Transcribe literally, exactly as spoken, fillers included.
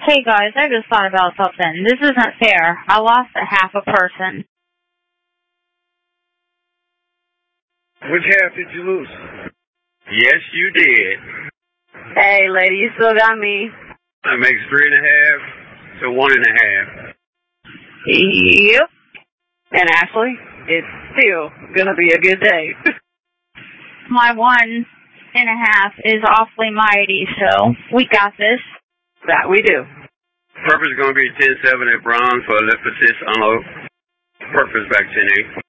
Hey guys, I just thought about something. This isn't fair. I lost a half a person. Which half did you lose? Yes, you did. Hey, lady, you still got me. That makes three and a half to one and a half. Yep. And Ashley, it's still gonna be a good day. My one and a half is awfully mighty, so we got this. That we do. Purpose is going to be ten seven at bronze for lift assist unload. Purpose back ten eight.